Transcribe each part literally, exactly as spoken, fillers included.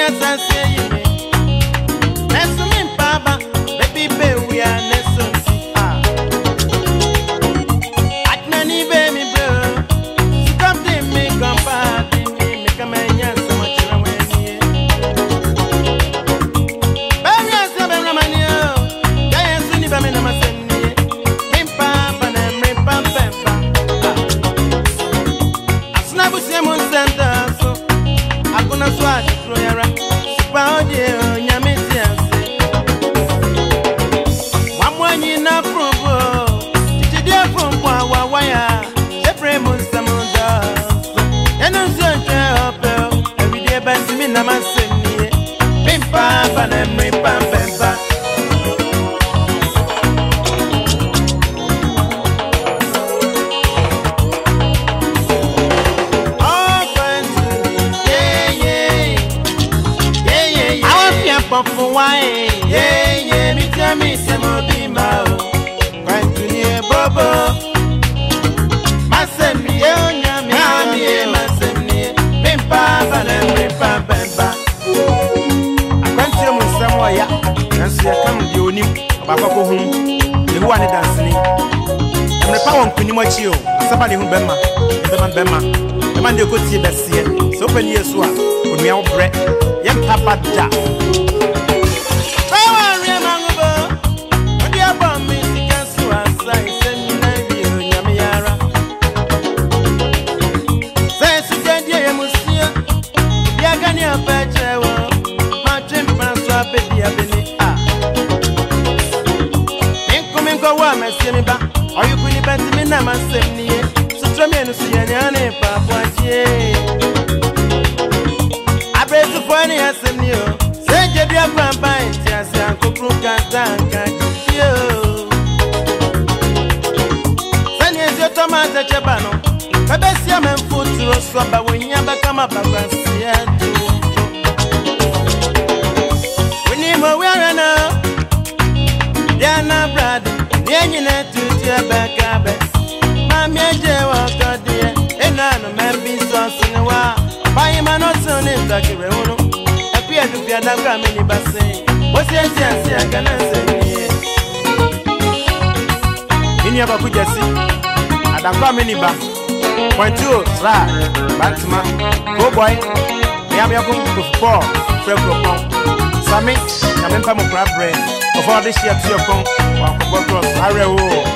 Point two, slide, Batman, go boy, Yam Yakum to four, Frebro, Sammy, Yampamo crab bread, of all this year to your phone, one for cross, Arrow.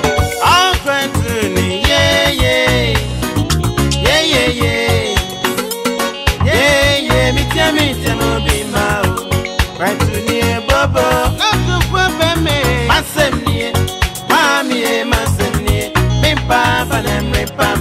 I'll try to me, yeah, yeah, yeah, yeah, yeah, yeah, yeah, me tell me, tell me, be my right to near Bobo, not to put me, my son near, Mammy, my son near, me, Papa, and me, Papa.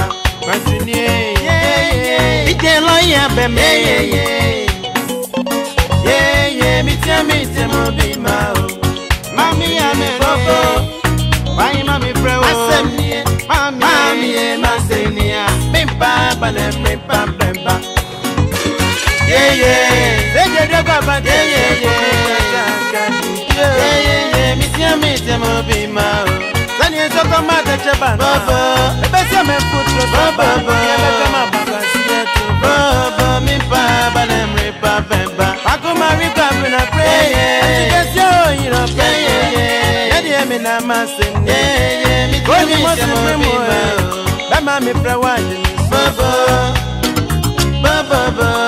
Yeah, baby, yeah, yeah, yeah, yeah, me tell me, tell me, be my mommy, I'm a bobo. Why, mommy, bro? I said, yeah, mommy, mommy, my senior, me, papa, and me, papa, yeah, yeah, they get your papa, yeah, yeah, yeah, yeah, yeah, yeah, me tell me, tell me, be my son, you're so come out at your band, bobo, the best of my foot, bobo, yeah, Baba, me Baba, them rip up and back. I come and rip up and I pray. Yeah, yes, you know, pray. Yeah, yeah, me na masim. Yeah, yeah, me go me must be more. Baba, me pray one. Baba, Baba, Baba.